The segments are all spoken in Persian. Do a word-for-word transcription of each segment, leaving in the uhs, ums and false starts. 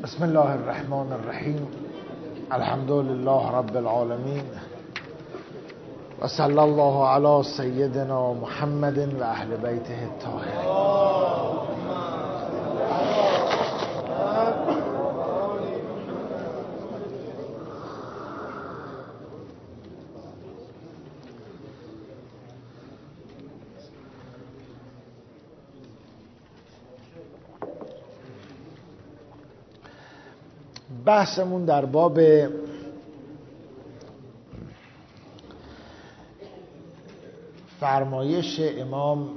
بسم الله الرحمن الرحیم. الحمد لله رب العالمین و صلی الله علی سیدنا محمد و اهل بیته الطاهرین. بحثمون در باب فرمایش امام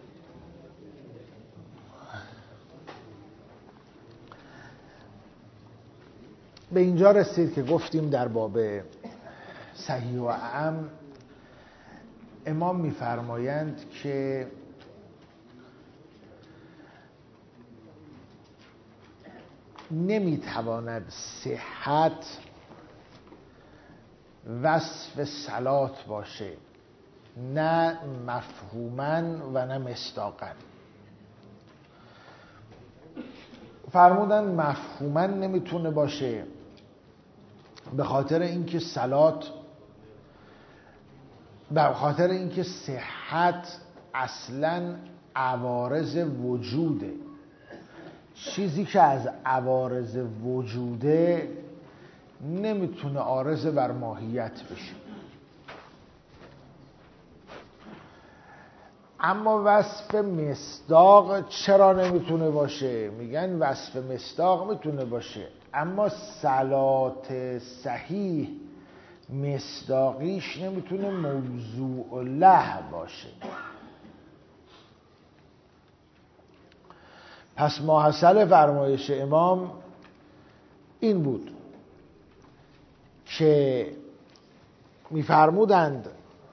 به اینجا رسید که گفتیم در باب صحیح و اعم امام می‌فرمایند که نمیتواند صحت وصف صلات باشه، نه مفهوماً و نه مصداقاً. فرمودن مفهوماً نمیتونه باشه به خاطر اینکه صلات به خاطر اینکه صحت اصلاً عوارض وجوده، چیزی که از عوارض وجوده نمیتونه عارض بر ماهیت بشه. اما وصف مصداق چرا نمیتونه باشه؟ میگن وصف مصداق میتونه باشه، اما صلات صحیح مصداقیش نمیتونه موضوع له باشه. پس ماحصل فرمایش امام این بود که می‌فرمودند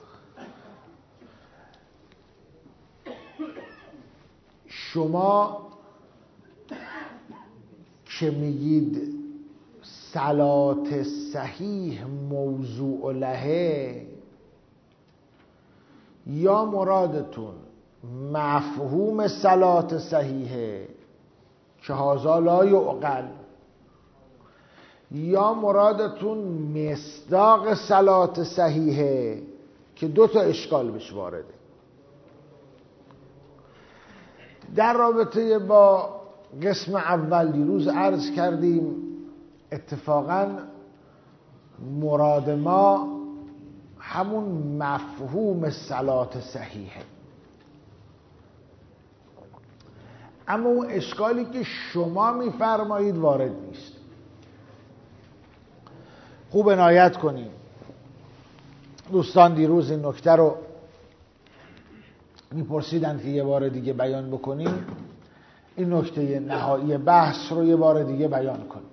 شما که میگید صلات صحیح موضوع لهه، یا مرادتون مفهوم صلات صحیحه که هذا لا یعقل، یا مرادتون مصداق صلات صحیحه که دو تا اشکال بهش وارده. در رابطه با قسم اول دیروز عرض کردیم اتفاقاً مراد ما همون مفهوم صلات صحیحه، اما اون اشکالی که شما میفرمایید وارد نیست. خوب عنایت کنید، دوستان دیروز این نکته رو میپرسیدند که یه بار دیگه بیان بکنیم. این نکته نهایی بحث رو یه بار دیگه بیان کنیم.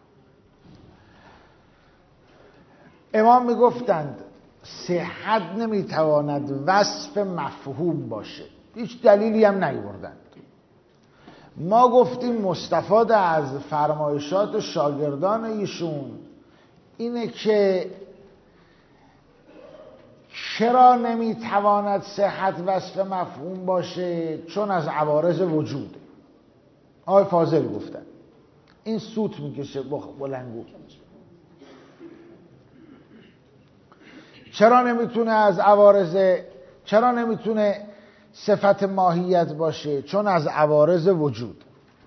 امام میگفتند صحت نمیتواند وصف مفهوم باشه، هیچ دلیلی هم نیاوردند. ما گفتیم مستفاد از فرمایشات شاگردان ایشون اینه که چرا نمیتواند صحت وصف مفهوم باشه؟ چون از عوارض وجود. آقای فاضل گفتن این سوت میکشه بلنگو. چرا نمیتونه از عوارض چرا نمیتونه صفت ماهیت باشه؟ چون از عوارض وجود.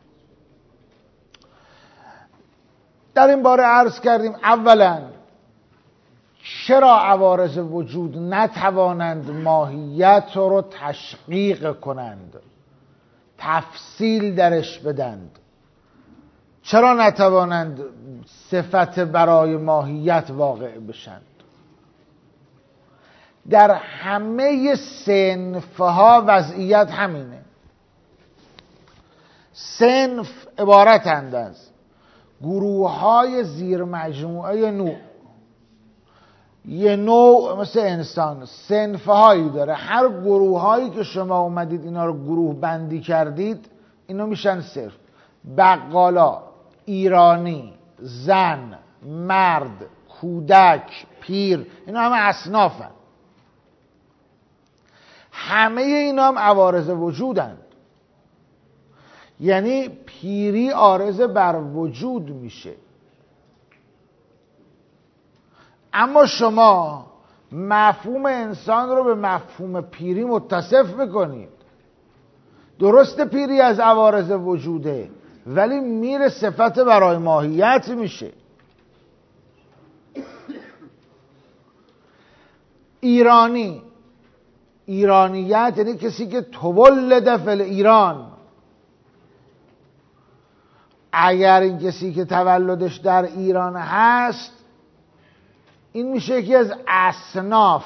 در این باره عرض کردیم اولا چرا عوارض وجود نتوانند ماهیت رو تشقیق کنند، تفصیل درش بدند؟ چرا نتوانند صفت برای ماهیت واقع بشند؟ در همه صنفها وضعیت همینه. صنف عبارتند از گروه های زیر مجموعه نوع. یه نوع مثل انسان صنفهایی داره، هر گروه هایی که شما اومدید اینا رو گروه بندی کردید اینا میشن صرف. بقالا، ایرانی، زن، مرد، کودک، پیر، اینا همه اصنافن. همه اینا هم عوارض وجودند. یعنی پیری عارض بر وجود میشه. اما شما مفهوم انسان رو به مفهوم پیری متصف میکنید. درست پیری از عوارض وجوده ولی میره صفت برای ماهیت میشه. ایرانی، ایرانیت یعنی کسی که تولد فی ایران. اگر این کسی که تولدش در ایران هست، این میشه یکی از اصناف.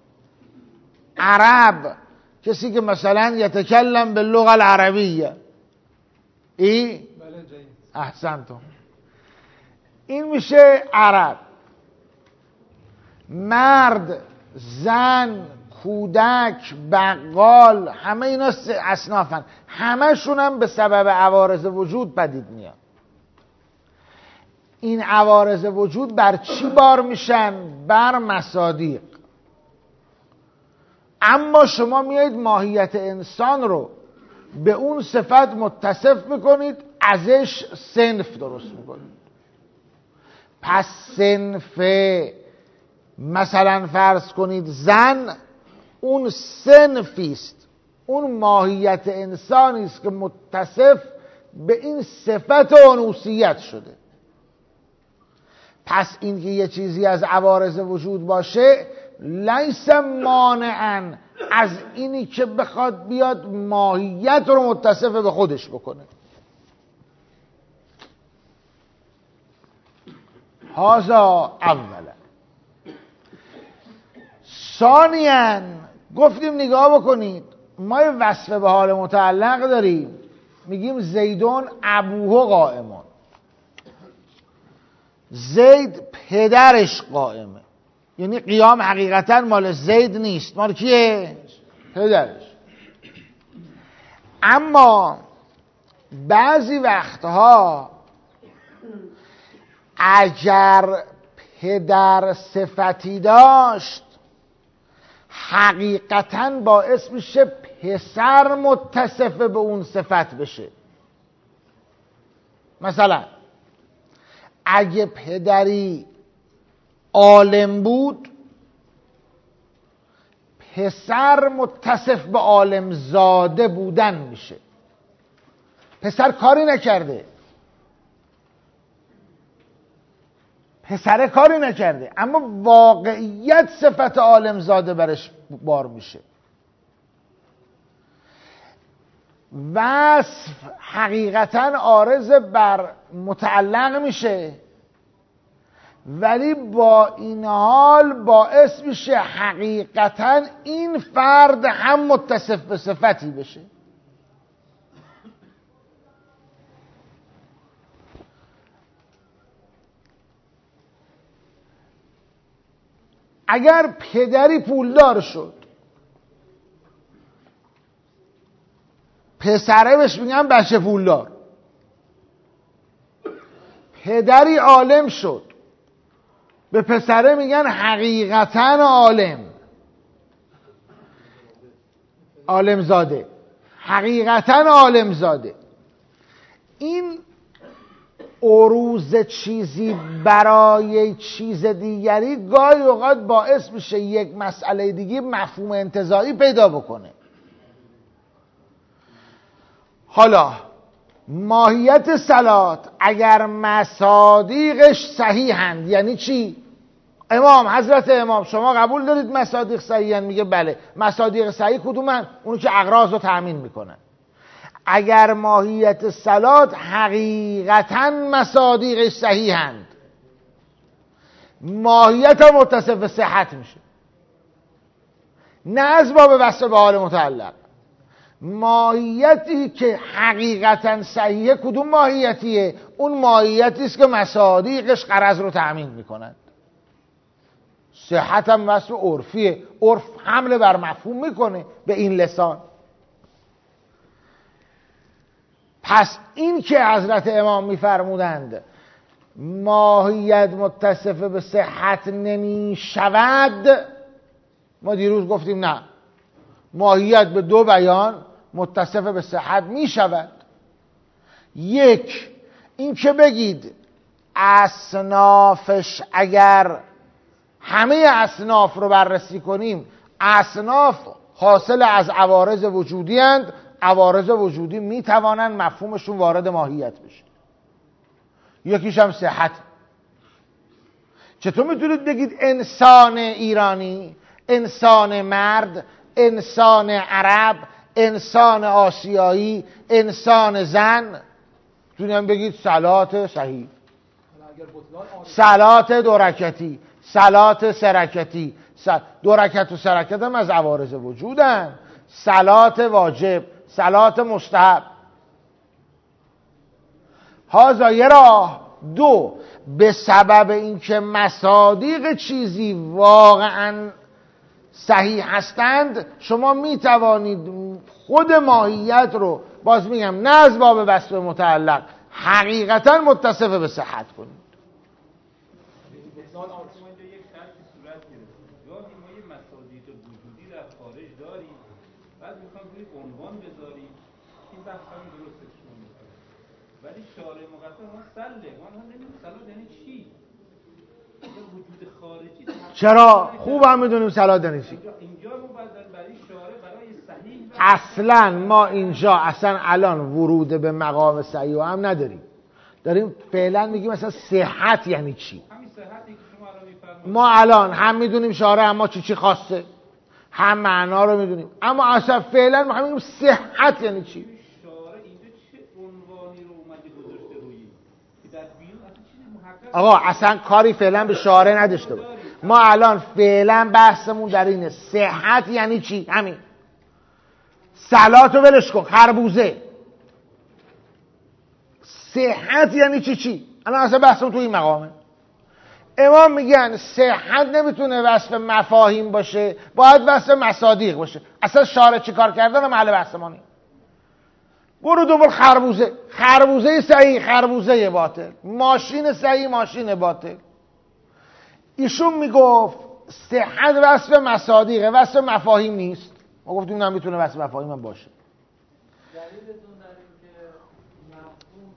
عرب، کسی که مثلا یتکلم باللغة العربیه، ای احسنتم، این میشه عرب. مرد، زن، کودک، بقال، همه اینا اصنافن. همشون هم به سبب عوارض وجود پدید میاد. این عوارض وجود بر چی بار میشن؟ بر مصادیق. اما شما میایید ماهیت انسان رو به اون صفت متصف میکنید، ازش صنف درست میکنید. پس صنف مثلا فرض کنید زن، اون صنفی است، اون ماهیت انسانی است که متصف به این صفت انوثیت شده. پس این که یه چیزی از عوارض وجود باشه لیس مانعاً از اینی که بخواد بیاد ماهیت رو متصف به خودش بکنه. هذا اولا. ثانیاً گفتیم نگاه بکنید، ما یه وصف به حال متعلق داریم، میگیم زیدون ابوه قائمون. زید پدرش قائمه، یعنی قیام حقیقتا مال زید نیست، مال کیه؟ پدرش. اما بعضی وقتها اگر پدر صفتی داشت، حقیقتا باعث میشه پسر متصف به اون صفت بشه. مثلا اگه پدری عالم بود، پسر متصف به عالم زاده بودن میشه. پسر کاری نکرده، پسر کاری نکرده، اما واقعیت صفت عالم زاده برش بار میشه. وصف حقیقتا عارض بر متعلق میشه، ولی با این حال باعث میشه حقیقتا این فرد هم متصف به صفتی بشه. اگر پدری پولدار شد، پسره بهش میگن بچه پولدار. پدری عالم شد، به پسره میگن حقیقتا عالم، عالم زاده، حقیقتا عالم زاده. این عروض چیزی برای چیز دیگری گاهی اوقات باعث میشه یک مسئله دیگه مفهوم انتزاعی پیدا بکنه. حالا ماهیت صلات اگر مصادیقش صحیحند، یعنی چی؟ امام، حضرت امام، شما قبول دارید مصادیق صحیحند؟ میگه بله. مصادیق صحیح کدومن؟ اونو که اغراض رو تأمین میکنن. اگر ماهیت صلات حقیقتا مصادیقش صحیحند، ماهیت هم متصف به صحت میشه، نه از باب وصف به حال متعلق. ماهیتی که حقیقتا صحیحه کدوم ماهیتیه؟ اون ماهیتی است که مصادیقش غرض رو تأمین میکنند. صحت هم وصف عرفیه، عرف حمله بر مفهوم میکنه به این لسان. پس این که حضرت امام میفرمودند ماهیت متصف به صحت نمی شود، ما دیروز گفتیم نه، ماهیت به دو بیان متصف به صحت می شود. یک این که بگید اصنافش اگر همه اصناف رو بررسی کنیم اصناف حاصل از عوارض وجودی اند، عوارض وجودی میتوانند مفهومشون وارد ماهیت بشه. یکیش هم صحت. چطور میتونید بگید انسان ایرانی، انسان مرد، انسان عرب، انسان آسیایی، انسان زن، میتونید بگید صلات صحیح، صلات دو رکعتی، صلات سه رکعتی. دو رکعت و سه رکعت هم از عوارض وجودن. صلات واجب، صلات مستحب. هذا یه راه. دو، به سبب اینکه مصادیق چیزی واقعا صحیح هستند شما می توانید خود ماهیت رو، باز میگم نه از باب وصف متعلق، حقیقتا متصف به صحت کنید. ولی شارع مقدس ما سله ما هم نمیدونیم سلات یعنی چی؟ وجود خارجی. چرا؟ خوب هم میدونیم سلات یعنی چی. اینجا ما برای شارع برای صحیح اصلا ما اینجا اصلا الان ورود به مقام صحیح هم نداریم. داریم فعلا میگیم مثلا صحت یعنی چی. همین صحتی که شما الان میفرمایید ما الان هم میدونیم شارع اما چی چی خواسته، هم معنا رو میدونیم، اما اصلا فعلا ما میگیم صحت یعنی چی. آقا اصلا کاری فعلا به شارع نداشته بود. ما الان فعلا بحثمون در اینه صحت یعنی چی. همین صلات رو ولش کن، خربوزه. صحت یعنی چی چی الان اصلا بحثمون تو این مقامه. امام میگن صحت نمیتونه وصف مفاهیم باشه، باید وصف مصادیق باشه. اصلا شارع چی کار کردن رو محل بحث ما نیست. برو دنبال خربوزه، خربوزه صحیح، خربوزه باطل، ماشین صحیح، ماشین باطل. ایشون میگفت صحت وصف مصادیقه، وصف مفاهیم نیست. ما گفتیم نه میتونه وصف مفاهیم هم باشه. دلیلتون در این که مفهوم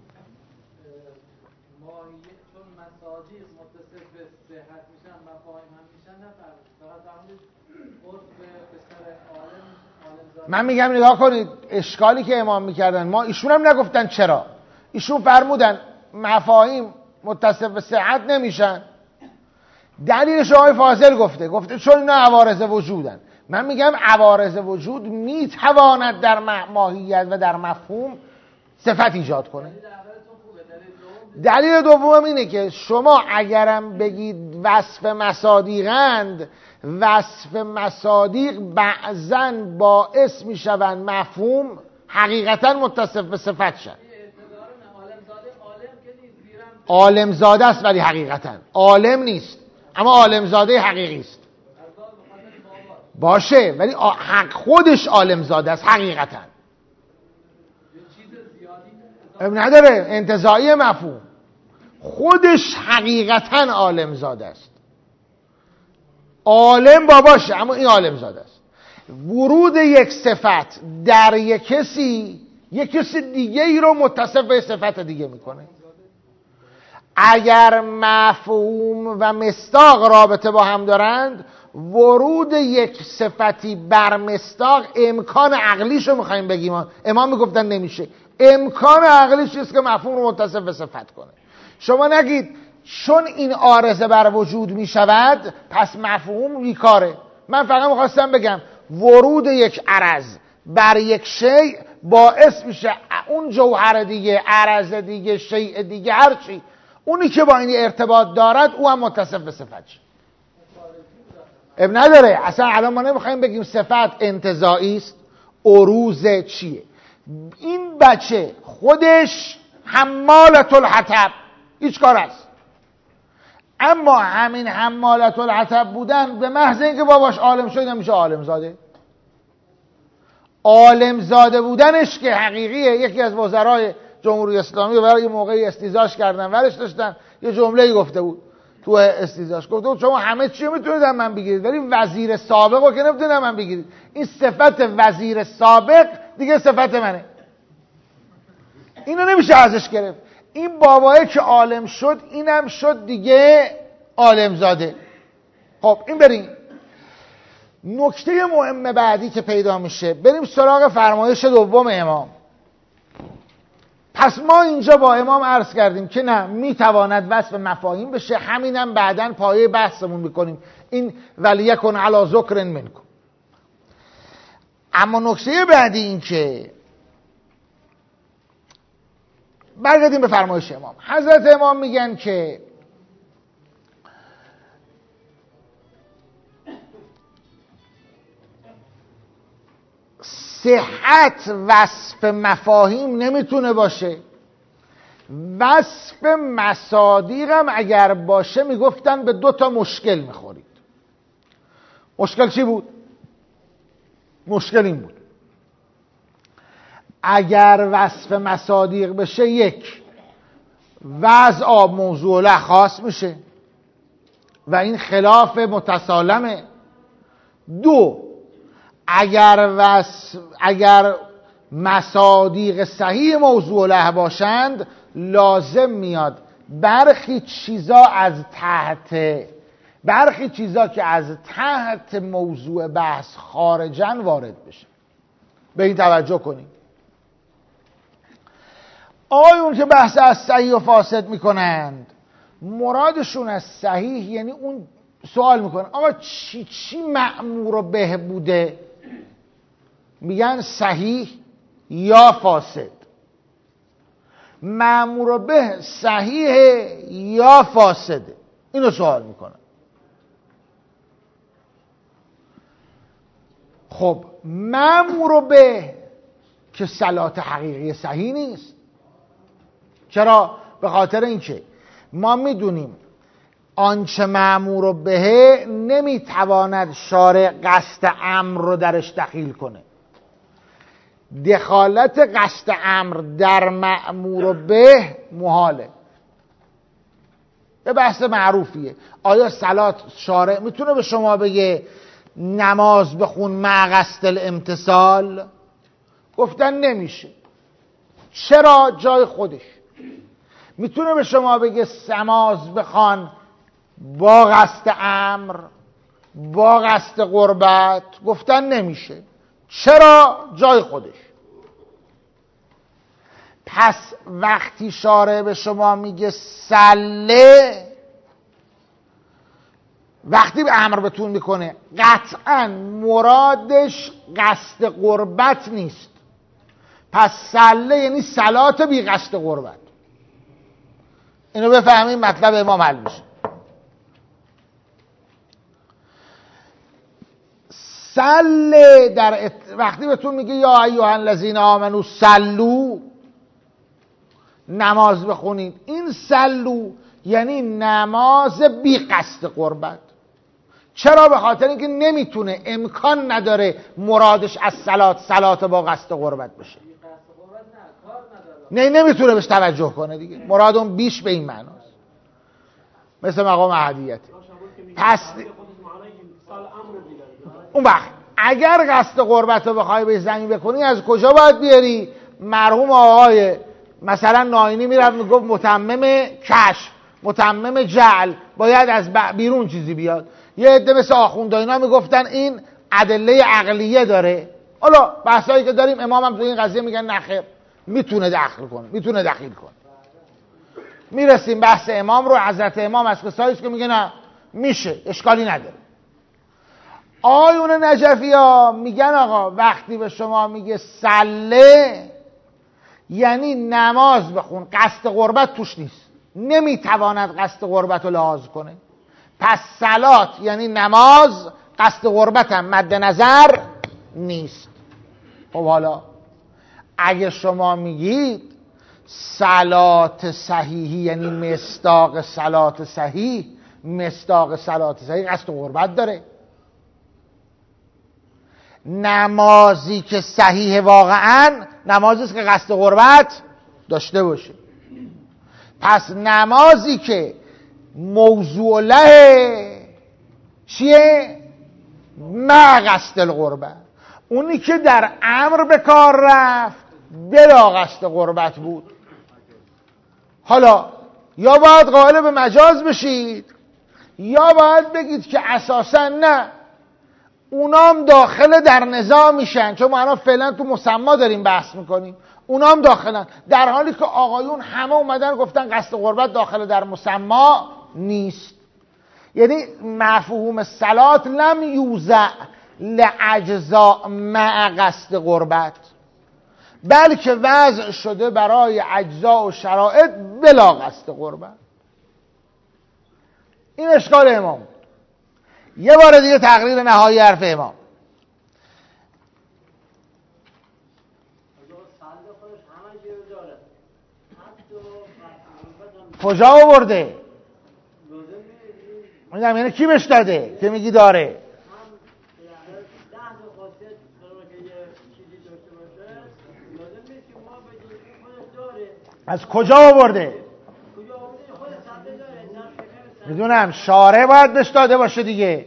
ماهیت چون مصادیق متصف به صحت میشن مفاهیم هم میشن نفرمید. فقط همونید عرف به بسر عالم من میگم نگاه کنید اشکالی که امام میکردن، ما ایشون هم نگفتن چرا. ایشون فرمودن مفاهیم متصف به صحت نمیشن. دلیلش آقای فاضل گفته گفته چون اینا عوارض وجودن. من میگم عوارض وجود میتواند در ماهیت و در مفهوم صفت ایجاد کنه. دلیل دوم اینه که شما اگرم بگید وصف مصادیقند، وصف مصادیق بعضاً باعث میشوند مفهوم حقیقتا متصف به صفت شد. عالم زاده است ولی حقیقتا عالم نیست، اما عالم زاده حقیقی است. باشه ولی حق خودش عالم زاده است حقیقتا. نداره انتزاعی مفهوم، خودش حقیقتا عالم زاده است. عالم باباشه اما این عالم زاده است. ورود یک صفت در یک کسی یک کسی دیگه ای رو متصف به صفت دیگه میکنه. اگر مفهوم و مصداق رابطه با هم دارند، ورود یک صفتی بر مصداق امکان عقلیش رو میخوایم بگیم. امام میگفتن نمیشه. امکان عقلیش است که مفهوم رو متصف به صفت کنه. شما نگید چون این عارضه بر وجود میشود پس مفهوم بیکاره. من فقط میخواستم بگم ورود یک عرض بر یک شیء باعث میشه اون جوهر دیگه، عرض دیگه، شیء دیگه، هر چی اونی که با این ارتباط دارد او هم متصف به صفت شد. اب نداره. اصلا الان ما نمیخوایم بگیم صفت انتزاعی است، عروض چیه. این بچه خودش حمالة الحطب هیچ کار است، اما همین حمالة الحطب بودن به محض اینکه باباش عالم شد نمیشه عالم زاده. عالم زاده بودنش که حقیقیه. یکی از وزرای جمهوری اسلامی برای موقعی استیزاش کردن ورش داشتن یه جمله‌ای گفته بود تو استیزاش، گفته بود شما همه چی میتونید از من بگیرید ولی وزیر سابق رو که نمیتونید از من بگیرید. این صفت وزیر سابق دیگه صفت منه. اینو نمیشه ازش گرفت. این بابایه که عالم شد اینم شد دیگه عالم زاده. خب این بریم نکته مهم بعدی که پیدا میشه، بریم سراغ فرمایش دوم امام. پس ما اینجا با امام عرض کردیم که نه، میتواند وصف مفاهیم بشه، همینم بعدن پایه بحثمون میکنیم، این ولیکن علی ذکر منکم. اما نکته بعدی این که برگردیم به فرمایش امام. حضرت امام میگن که صحت وصف مفاهیم نمیتونه باشه، وصف مصادیق هم اگر باشه میگفتن به دو تا مشکل میخورید. مشکل چی بود؟ مشکل این بود اگر وصف مصادیق بشه، یک، وضع آب موضوع له خاص میشه و این خلاف متسالمه. دو، اگر وصف اگر مصادیق صحیح موضوع له باشند، لازم میاد برخی چیزا از تحت برخی چیزا که از تحت موضوع بحث خارجن وارد بشه. به این توجه کنیم. آقایون که بحث از صحیح و فاسد میکنند، مرادشون از صحیح یعنی اون سوال میکنن آقا چی چی مأمور به بوده؟ میگن صحیح یا فاسد. مأمور به صحیح یا فاسده، اینو سوال میکنن. خب مأمور به که صلات حقیقی صحیح نیست. چرا؟ به خاطر اینکه ما میدونیم آنچه مأمور به نمیتواند شارع قصد امر رو درش دخیل کنه. دخالت قصد امر در مأمور به محاله. به بحث معروفیه. آیا صلات شارع میتونه به شما بگه نماز بخون مع قصد الامتثال؟ گفتن نمیشه. چرا؟ جای خودش. میتونه به شما بگه نماز بخوان با قصد امر، با قصد قربت؟ گفتن نمیشه. چرا؟ جای خودش. پس وقتی شارع به شما میگه سله، وقتی به امر بتون میکنه، قطعا مرادش قصد قربت نیست. پس سله یعنی صلات بی قصد قربت. اینو بفهمیم مطلب امام حل میشه. سله در ات... وقتی بهتون میگه یا ایها الذین آمنو سلو، نماز بخونید، این سلو یعنی نماز بی قصد قربت. چرا؟ به خاطر اینکه نمیتونه، امکان نداره مرادش از صلات صلات با قصد قربت بشه. نه نمیتونه بهش توجه کنه دیگه. مراد اون بیش به این معناست، مثل مقام احدیت. پس اون وقت اگر قصد قربت رو بخوای به زمین بکنی، از کجا باید بیاری؟ مرحوم آقای مثلا ناینی میرفت میگفت متمم کشف، متمم جعل، باید از بیرون چیزی بیاد. یه عده مثل آخوند اینا میگفتن این ادله عقلیه داره. حالا بحثایی که داریم، امام هم تو این قضیه میگن نخیر، میتونه دخل کنه، میتونه دخیل کنه. میرسیم بحث امام رو. حضرت امام از کسایی که میگه نه میشه، اشکالی نداره. آیون نجفی ها میگن آقا وقتی به شما میگه سله یعنی نماز بخون، قصد قربت توش نیست، نمیتواند قصد قربت رو لحاظ کنه. پس صلات یعنی نماز، قصد قربت هم مد نظر نیست. خب حالا اگه شما میگید صلات صحیحی یعنی مصداق صلات صحیح، مصداق صلات صحیح قصد قربت داره. نمازی که صحیح واقعا نمازی است که قصد قربت داشته باشه. پس نمازی که موضوع له چیه؟ مع قصد القربت، اونی که در امر به کار رفت بلا قصد قربت بود. حالا یا باید قائل به مجاز بشید یا باید بگید که اساسا نه، اونام داخل در نظام میشن، چون ما الان فعلا تو مسما داریم بحث میکنیم، اونام داخلن، در حالی که آقایون همه اومدن گفتن قصد قربت داخل در مسما نیست. یعنی مفهوم صلات لم یوزع لاجزاء مع قصد قربت، بلکه وضع شده برای اجزا و شرایط بلا قصد قربت. این اشکال امام. یه بار دیگه تقریر نهایی حرف امام. کجا آورده؟ میگم یعنی کی بهش داده که میگی داره؟ از کجا آورده؟ میدونم شارع باید بهش داده باشه دیگه.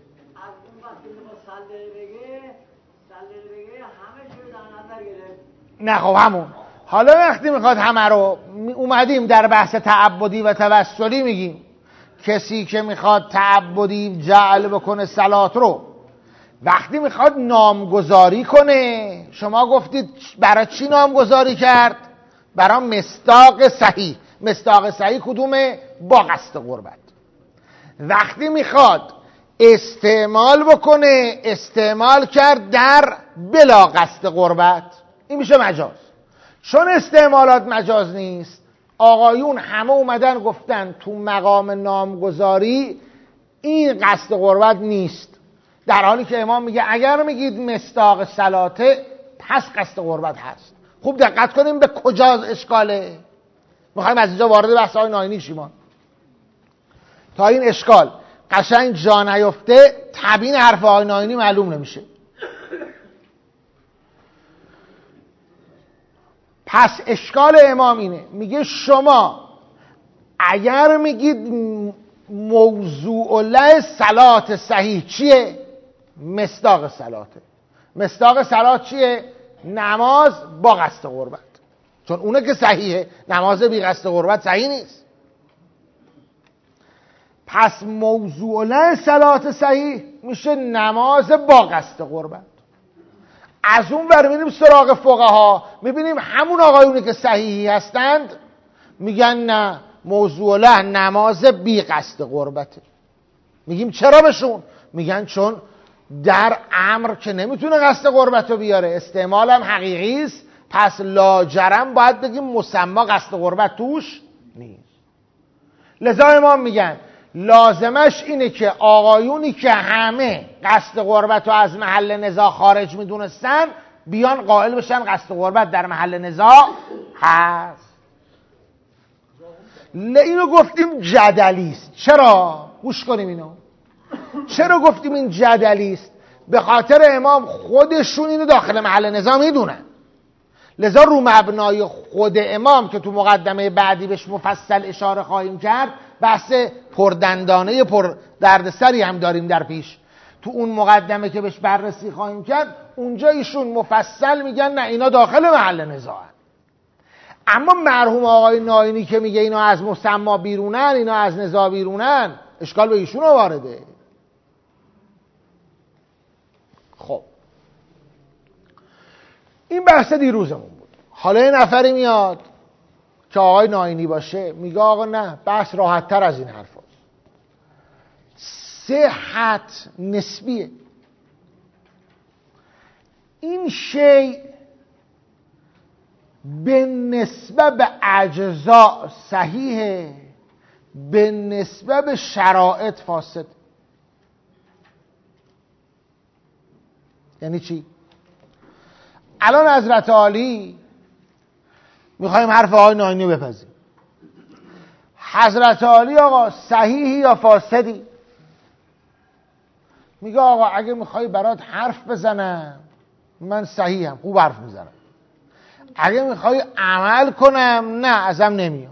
نه خب همون. حالا وقتی میخواد همه رو اومدیم در بحث تعبدی و توسلی، میگیم کسی که میخواد تعبدی جعل بکنه صلات رو، وقتی میخواد نامگذاری کنه، شما گفتید برای چی نامگذاری کرد؟ برای مصداق صحیح. مصداق صحیح کدومه؟ با قصد قربت. وقتی میخواد استعمال بکنه، استعمال کرد در بلا قصد قربت، این میشه مجاز. چون استعمالات مجاز نیست، آقایون همه اومدن گفتن تو مقام نامگذاری این قصد قربت نیست، در حالی که امام میگه اگر میگید مصداق صلاته پس قصد قربت هست. خوب دقت کنیم به کجا اشکاله. میخوایم از اینجا وارد بحث های ناینی شیم تا این اشکال قشنگ جا نیفته، تبیین حرف های ناینی معلوم نمیشه. پس اشکال امام اینه، میگه شما اگر میگید موضوع له صلات صحیح چیه؟ مصداق صلاته. مصداق صلات چیه؟ نماز با قصد قربت، چون اونه که صحیحه، نماز بی قصد قربت صحیح نیست. پس موضوع له صلات صحیح میشه نماز با قصد قربت. از اون ور میریم سراغ فقها، میبینیم همون آقایونی که صحیحی هستند میگن نه، موضوع له نماز بی قصد قربته. میگیم چرا بهشون؟ میگن چون در امر که نمیتونه قصد قربت رو بیاره، استعمال هم حقیقی است، پس لاجرم باید بگیم مسما قصد قربت توش نیست. لذا امام میگن لازمش اینه که آقایونی که همه قصد قربت رو از محل نزاع خارج میدونستن بیان قائل بشن قصد قربت در محل نزاع هست. اینو گفتیم جدلیست. چرا؟ گوش کنیم اینو. چرا گفتیم این جدلیست؟ به خاطر امام خودشون اینو داخل محل نزاع میدونن. لذا رو مبنای خود امام که تو مقدمه بعدی بهش مفصل اشاره خواهیم کرد، بحث پردندانه پر دردسری هم داریم در پیش، تو اون مقدمه که بهش بررسی خواهیم کرد اونجا ایشون مفصل میگن نه اینا داخل محل نزاعن. اما مرحوم آقای ناینی که میگه اینا از مسما بیرونن، اینا از نزاع بیرونن، اشکال به ایشون وارده. خب این بحث دیروزمون بود. حالا یه نفری میاد که آقای ناینی باشه میگه آقا نه، بحث راحت تر از این حرف هست. صحت نسبیه. این شی به نسبت به اجزا صحیحه، به نسبت به شرایط فاسد. یعنی چی؟ الان حضرت عالی میخوایم حرف آقای ناینی بپذیم. حضرت عالی آقا صحیحی یا فاسدی؟ میگه آقا اگه میخوای برات حرف بزنم من صحیحم، خوب حرف میزنم. اگه میخوای عمل کنم نه، ازم نمیاد.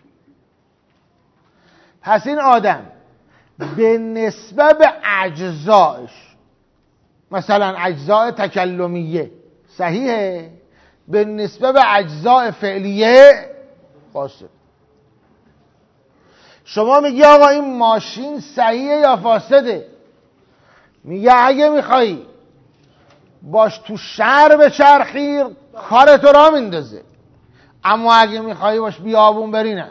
پس این آدم به نسبت به اجزایش، مثلا اجزای تکلمیه صحیحه، به نسبت به اجزاء فعلیه فاسد. شما میگی آقا این ماشین صحیحه یا فاسده؟ میگه اگه میخوایی باش تو شهر بچرخی کار تو را میندازه، اما اگه میخوایی باش بیابون بری نه.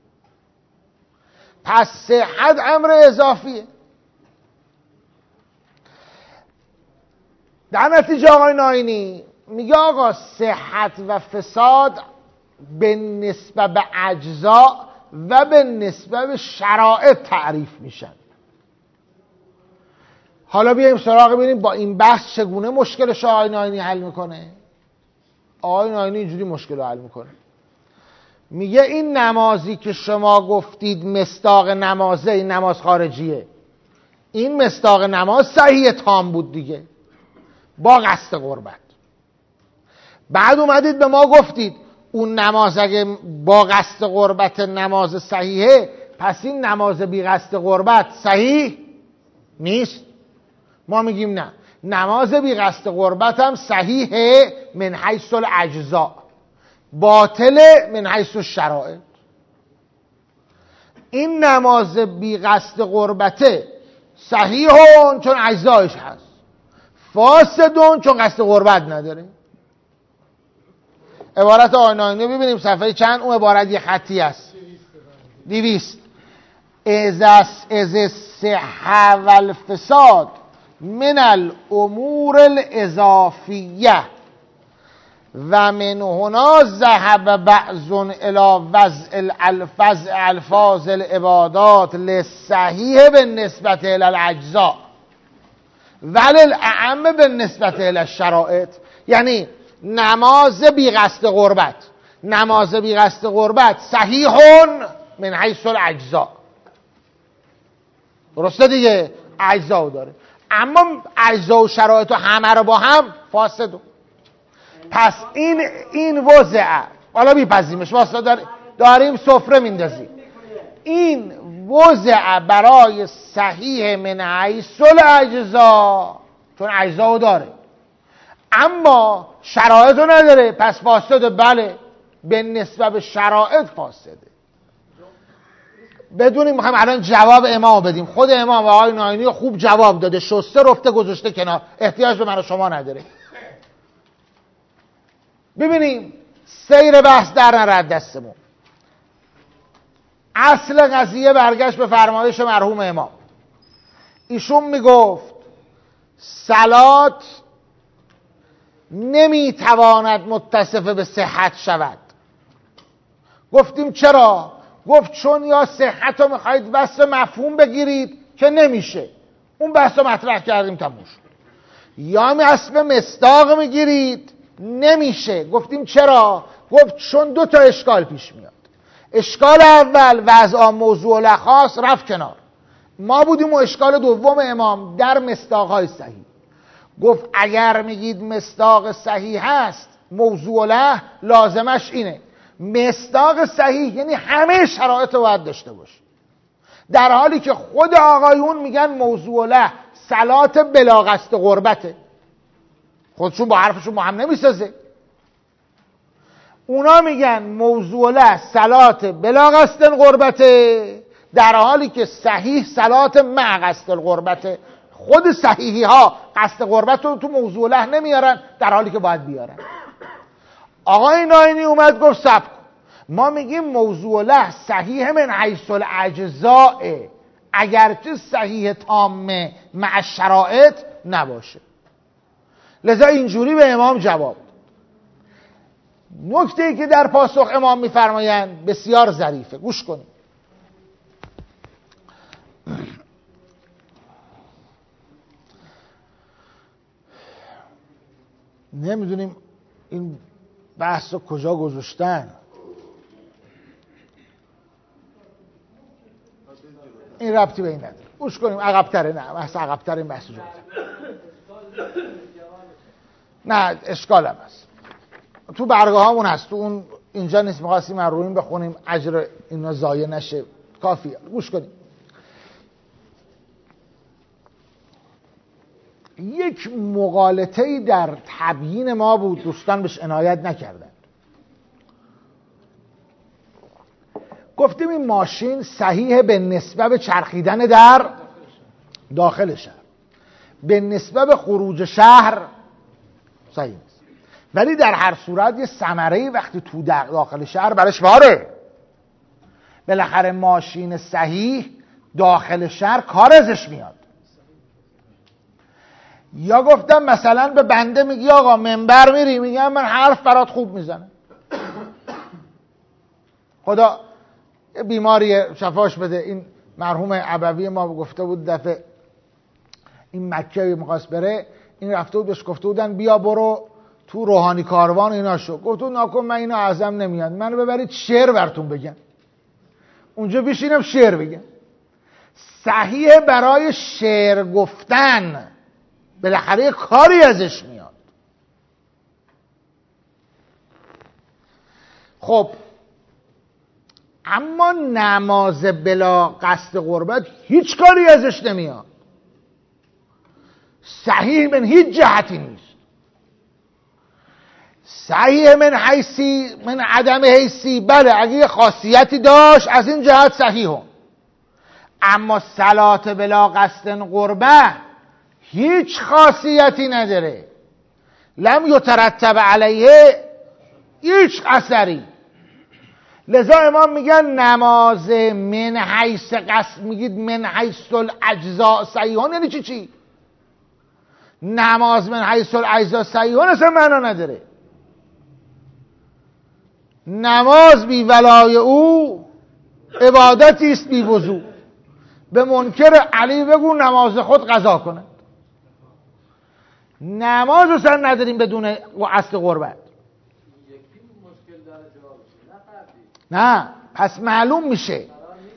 پس صحت امر اضافیه. در نتیجه آقای ناینی میگه آقا صحت و فساد به نسبت به اجزا و به نسبت به شرایط تعریف میشن. حالا بیایم سراغ ببینیم با این بحث چگونه مشکلش آقای ناینی حل میکنه. آقای ناینی اینجوری مشکل رو حل میکنه، میگه این نمازی که شما گفتید مصداق نمازه، این نماز خارجیه، این مصداق نماز صحیح تام بود دیگه با قصد قربت. بعد اومدید به ما گفتید اون نماز اگه با قصد قربت نماز صحیحه، پس این نماز بی قصد قربت صحیح نیست. ما میگیم نه، نماز بی قصد قربت هم صحیحه من حیث الاجزاء، باطله من حیث الشرائط. این نماز بی قصد قربته صحیحون چون اجزایش هست، فاسدون چون قصد قربت نداره. عبارت آقای ناینی ببینیم صفحه چند. اون عبارت یه خطی است، دویست. از از الصحة و الفساد من الامور الاضافیه و من هنا ذهب بعض الى وضع الالفاظ الفاظ العبادات للصحیح بالنسبه الى الاجزاء ولی الاعم بالنسبه الى الشرائط. یعنی نماز بی قصد قربت، نماز بی قصد قربت صحیحون من حیث الاجزاء، درسته دیگه، اجزا داره، اما اجزا و شرایط و همه رو با هم فاسدون. پس این این وضع، حالا بیپذیمش واسه داریم سفره میندازیم، این وضع برای صحیح من حیث الاجزا چون اجزا داره اما شرایط رو نداره، پس فاسده. بله، به نسبت به شرایط فاسده. بدونیم میخوایم الان جواب امام بدیم. خود امام و آقای ناینی خوب جواب داده، شسته رفته گذاشته کنار، احتیاج به من و شما نداره. ببینیم سیر بحث در نرد دستمون. اصل قضیه برگشت به فرمایش مرحوم امام. ایشون میگفت صلات نمیتواند متصف به صحت شود. گفتیم چرا؟ گفت چون یا صحت رو میخواید بس مفهوم بگیرید که نمیشه، اون بحث رو مطرح کردیم تموم شد. یا اصل مصداق میگیرید نمیشه. گفتیم چرا؟ گفت چون دو تا اشکال پیش میاد. اشکال اول وضع موضوع لخاص رفت کنار، ما بودیم و اشکال دوم امام در مصداقهای صحیح. گفت اگر میگید مصداق صحیح هست موضوع له لازمش اینه مصداق صحیح یعنی همه شرایط رو باید داشته باشه، در حالی که خود آقایون میگن موضوع له صلات بلا قصد قربته، خودشون با حرفشون با هم نمیسازه. اونا میگن موضوع له صلات بلا قصد قربته، در حالی که صحیح صلات مع قصد القربته. خود صحیحی ها قصد قربت رو تو موضوع له نمیارن، در حالی که باید بیارن. آقای ناینی اومد گفت سب کن، ما میگیم موضوع له صحیح من حیث الاجزاء، اگرچه صحیح تامه مع شرایط نباشه. لذا اینجوری به امام جواب. نکته‌ای که در پاسخ امام میفرمایند بسیار ظریفه، گوش کنید. نمیدونیم این بحث رو کجا گذاشتن. این ربطی به این نداره، گوش کنیم. عقب‌تره، نه بحث عقب‌تر این بحث رو نه اشکال هم هست تو برگاه همون هست، تو اون اینجا نیست. می‌خواستیم من رویم بخونیم اجر اینا ضایع نشه، کافیه. گوش کنیم. یک مغالطه‌ای در تبیین ما بود، دوستان بهش عنایت نکردن. گفتیم این ماشین صحیح به نسبت به چرخیدن در داخل شهر، به نسبت به خروج شهر صحیح نیست، ولی در هر صورت یه ثمره‌ای وقتی تو داخل شهر برش واره. بالاخره ماشین صحیح داخل شهر کار ازش میاد. یا گفتم مثلا به بنده میگی آقا منبر میری، میگم من حرف برات خوب میزنم، خدا بیماری شفاش بده. این مرحوم عبوی ما گفته بود دفعه این مکه میخواست بره، این رفته بود بهش گفته بودن بیا برو تو روحانی کاروان اینا شو، گفت بود ناکن من اینا ازم نمیاد، منو ببرید شعر براتون بگم، اونجا بشینم شعر بگم. صحیح برای شعر گفتن، بالاخره کاری ازش میاد. خب اما نماز بلا قصد قربت هیچ کاری ازش نمیاد، صحیح من هیچ جهتی نیست. صحیح من حیثی من عدم حیثی، بله اگه یه خاصیتی داشت از این جهت صحیحه، اما صلات بلا قصد قربه هیچ خاصیتی نداره، لم یترتب علیه هیچ اثری. لذا امام میگن نماز من حیث قصد، میگید من حیث الاجزاء صحیحون، یعنی چی چی؟ نماز من حیث الاجزاء صحیحون اصلا معنا نداره. نماز بی ولای او عبادتی است بی وضو. به منکر علی بگو نماز خود قضا کنه. نماز اصلا نداریم بدون اصل قربت. نه پس معلوم میشه.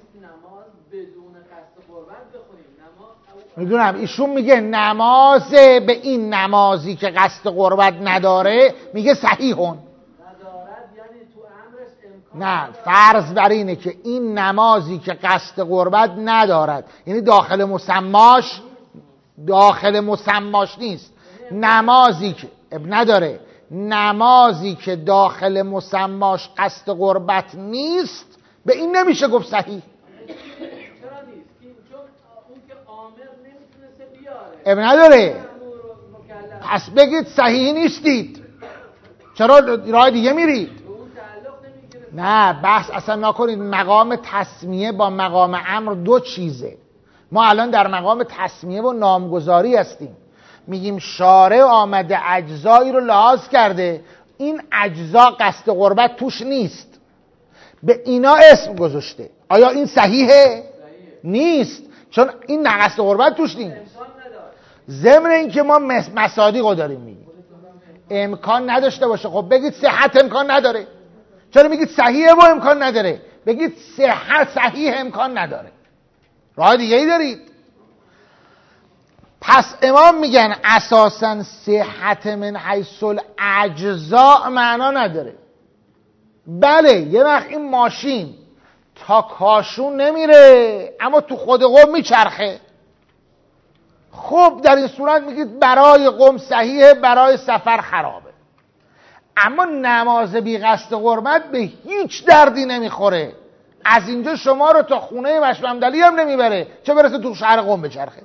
میدونم ایشون میگه نماز به این نمازی که قصد قربت نداره میگه صحیحون. نه فرض بر اینه که این نمازی که قصد قربت ندارد، یعنی داخل مسماش داخل مسماش نیست، نمازی که اب نداره، نمازی که داخل مسماش قصد قربت نیست به این نمیشه گفت صحیح. چرا نیست؟ چون اون که آمر نمیتونسته بیاره. اب نداره، پس بگید صحیح نیستید، چرا راه دیگه میرید؟ نه بحث اصلا نکنید. مقام تسمیه با مقام امر دو چیزه. ما الان در مقام تسمیه و نامگذاری هستیم، میگیم شارع آمده اجزایی رو لحاظ کرده، این اجزا قصد قربت توش نیست، به اینا اسم گذاشته. آیا این صحیحه؟ صحیحه. نیست، چون این نه قصد قربت توش نیست. ضمن این که ما مصادیق رو داریم میگیم امکان نداشته باشه. خب بگید صحت امکان نداره. چرا میگید صحیحه و امکان نداره؟ بگید صحت صحیح امکان نداره، راه دیگه ای دارید. پس امام میگن اساساً صحت من حیث الاجزاء معنا نداره. بله یه وقت این ماشین تا کاشون نمیره اما تو خود قم میچرخه، خب در این صورت میگید برای قم صحیحه، برای سفر خرابه. اما نماز بی قصد قربت به هیچ دردی نمیخوره، از اینجا شما رو تا خونه مشبمدلی هم نمیبره، چه برسه تو شهر قم بچرخه.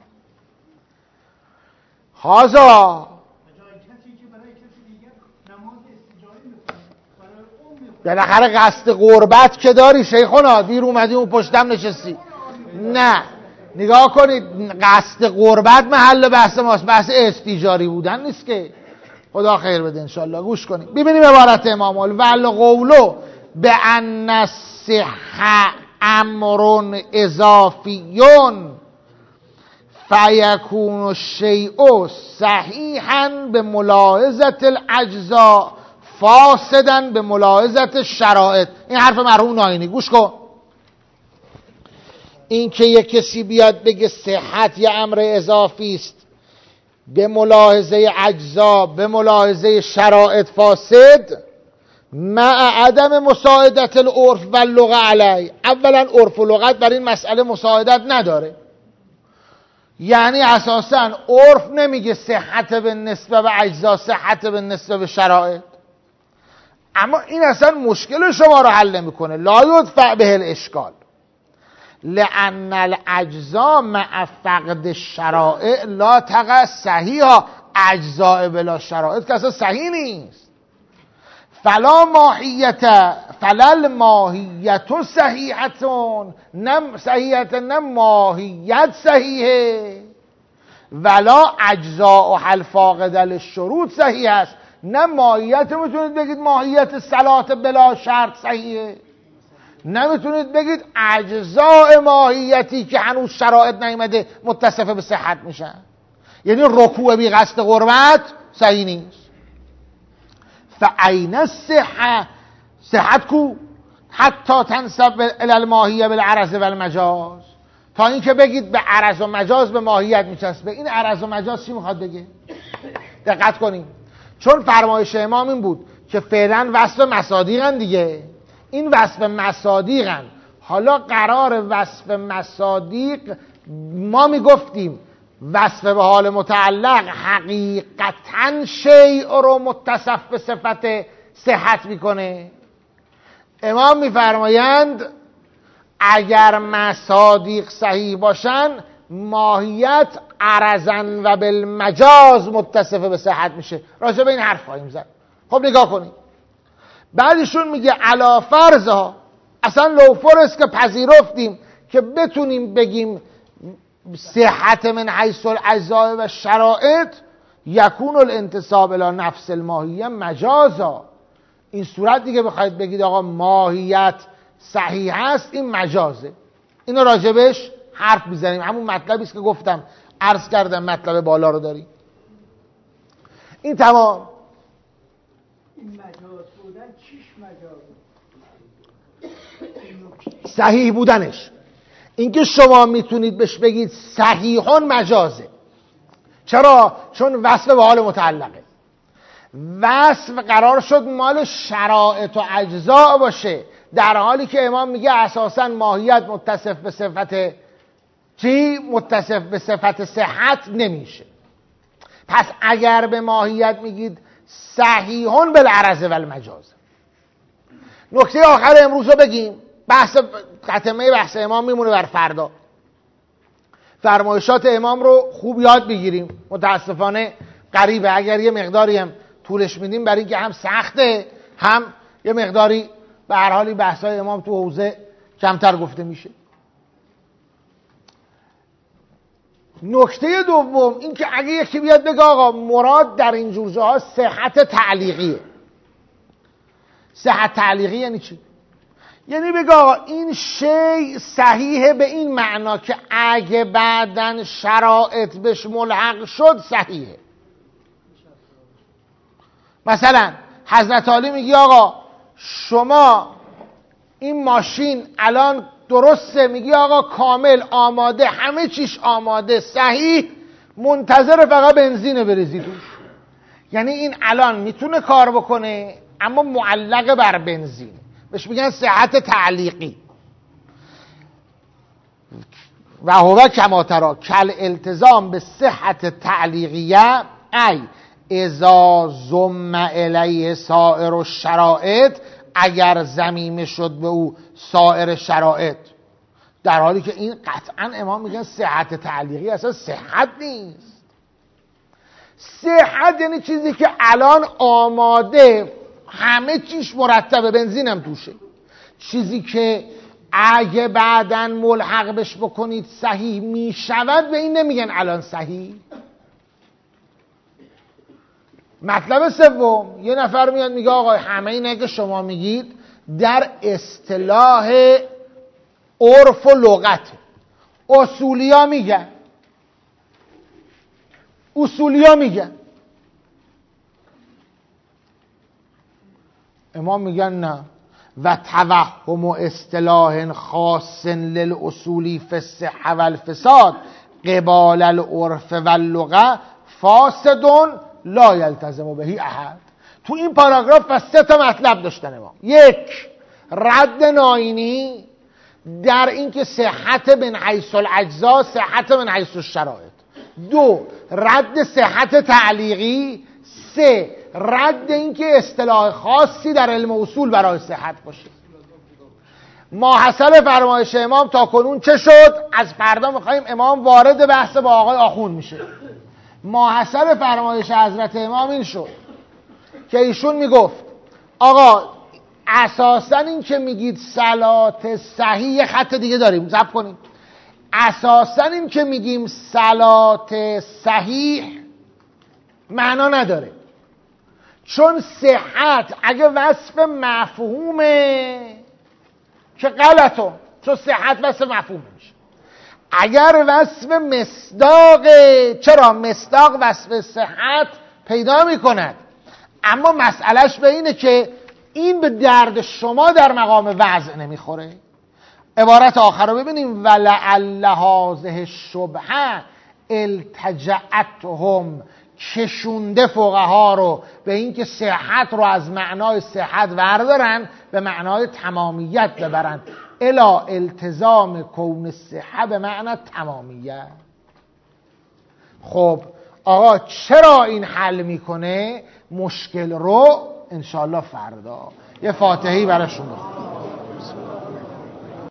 هازا بالاخره قصد قربت که داری شیخونا، دیر اومدی اون پشتم نشستی. نه نگاه کنید، قصد قربت محل بحث ماست، بحث استیجاری بودن نیست که. خدا خیر بده انشالله. گوش کنید ببینیم عبارت امام ول قولو به ان الصحه امر اضافیون فیکون الشیء صحیحا به ملاحظه الاجزاء فاسدا به ملاحظه الشرائط. این حرف مرحوم ناینی. گوش کن. این که یک کسی بیاد بگه صحت یه امر اضافی است به ملاحظه اجزا به ملاحظه شرائط فاسد، مع عدم مساعدت العرف و اللغه علی. اولا عرف و لغت بر این مسئله مساعدت نداره. یعنی اساساً عرف نمیگه صحت به نسبه به اجزا، صحت به نسبه به شرایط. اما این اصلا مشکل شما رو حل نمیکنه. لا یدفع به الاشکال لان الاجزا مع فقد الشرائع لا تقع صحیحا. اجزاء بلا شرایط که اصلا صحیح نیست. فلا ماهیت فلل ماهیت صحیحتون، نه صحیحت نه ماهیت صحیحه. ولا اجزاء حل فاقد للشروط صحیح است، نه ماهیت میتونید بگید ماهیت صلات بلا شرط صحیحه، نمیتونید بگید اجزاء ماهیتی که هنوز شرایط نیامده متصفه به صحت میشن. یعنی رکوع بی قصد قربت صحیح نیست. فعین الصحه، صحت کو؟ حتی تنسب الی الماهیه بالعرض و المجاز، تا اینکه بگید به عرض و مجاز به ماهیت میچسبه. این عرض و مجاز چی میخواد بگه؟ دقت کنیم، چون فرمایش امام این بود که فعلا وصف مصادیقن دیگه، این وصف مصادیقن. حالا قرار وصف مصادیق ما میگفتیم وصف به حال متعلق حقیقتاً شیء رو متصف به صفت صحت میکنه. امام میفرمایند اگر مصادیق صحیح باشن ماهیت عرضاً و بالمجاز متصف به صحت میشه. راجع به این حرف خواهیم زد. خب نگاه کنید، بعدشون میگه علا فرضها، اصلا لو فرض که پذیرفتیم که بتونیم بگیم صحت من حیث الاجزاء و شرائط، یکون الانتساب الی نفس الماهیه مجازا. این صورت دیگه بخواید بگید آقا ماهیت صحیح است، این مجازه. اینو راجبش حرف میزنیم. همون مطلبی است که گفتم، عرض کردم مطلب بالا رو داریم. این تمام. این مجاز بودن چیش مجاز؟ صحیح بودنش. اینکه شما میتونید بهش بگید صحیحون مجازه. چرا؟ چون وصف به حال متعلقه. وصف قرار شد مال شرائط و اجزا باشه، در حالی که امام میگه اساساً ماهیت متصف به صفت چی؟ متصف به صفت صحت نمیشه. پس اگر به ماهیت میگید صحیحون بالعرض و المجاز. نکته آخر امروز رو بگیم، بحث خاتمه بحث امام میمونه بر فردا. فرمایشات امام رو خوب یاد بگیریم. متاسفانه غریبه اگر یه مقداری هم طولش میدیم، برای اینکه هم سخته هم یه مقداری به هر حالی بحثای امام تو حوزه کمتر گفته میشه. نکته دوم این که اگه یکی بیاد بگه آقا مراد در این جور جاها صحت تعلیقیه. صحت تعلیقی یعنی چی؟ یعنی بگه آقا این شیء صحیحه به این معنا که اگه بعدن شرایط بهش ملحق شد صحیحه. مثلا حضرت علی میگه آقا شما این ماشین الان درسته، میگی آقا کامل آماده، همه چیش آماده صحیح، منتظر فقط بنزین بریزی توش. یعنی این الان میتونه کار بکنه اما معلق بر بنزین، بهش میگن صحت تعلیقی. و هو کما ترا کل التزام به صحت تعلیقیه ای اذا ضم الیه سائر الشرائط، اگر ضمیمه شد به او سایر شرایط، در حالی که این قطعا امام میگن صحت تعلیقی اصلا صحت نیست. صحت یعنی چیزی که الان آماده، همه چیش مرتبه، بنزینم توشه. چیزی که اگه بعدن ملحق بش بکنید صحیح میشود، به این نمیگن الان صحیح. مطلب سوم، یه نفر میاد میگه آقا همه اینه که شما میگید در اصطلاح عرف و لغت. اصولیا میگن اصولیا میگن امام میگن نه. و توهم اصطلاح خاص للاصولی فی الصحة والفساد قبال العرف واللغة فاسد لا یلتزم بهی احد. تو این پاراگراف و سه تا مطلب داشتن امام. یک، رد ناینی در اینکه صحت من حیث الاجزا، صحت من حیث الشرایط. دو، رد صحت تعلیقی. سه، رد اینکه اصطلاح خاصی در علم اصول برای صحت باشه. ماحصل فرمایش امام تا کنون چه شد؟ از فردا میخواییم امام وارد بحث با آقای آخوند میشه. ماحصل فرمایش حضرت امام این شد که ایشون میگفت آقا اساسا این که میگید صلات صحیح، خط دیگه داریم ضبط کنیم، اساسا این که میگیم صلات صحیح معنا نداره، چون صحت اگه وصف مفهومه که غلطه، چون صحت وصف مفهوم میشه. اگر وصف مصداقه، چرا مصداق وصف صحت پیدا میکند، اما مسئلهش به اینه که این به درد شما در مقام وضع نمیخوره. عبارت آخر رو ببینیم، ولعل هذه الشبهه التجأتهم، کشونده فقها رو به اینکه صحت رو از معنای صحت وردارن به معنای تمامیت ببرن، الا التزام کون صحه به معنی تمامیت. خب آقا چرا این حل میکنه مشکل رو؟ انشالله فردا یه فاتحه‌ای براشون بخونیم.